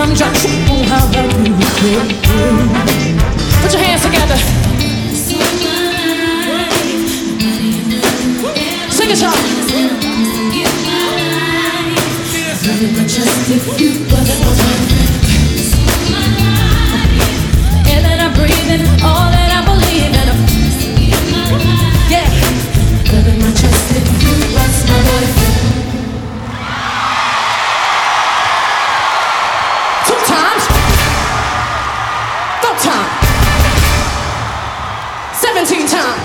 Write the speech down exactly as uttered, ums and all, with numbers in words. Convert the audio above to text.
I'm just oh, how I do it. Put your hands together. Sing it, y'all. Just if you was air that I breathe in, all that I believe in. Yeah, living my trust if you was my boyfriend. Two times, four times, seventeen times.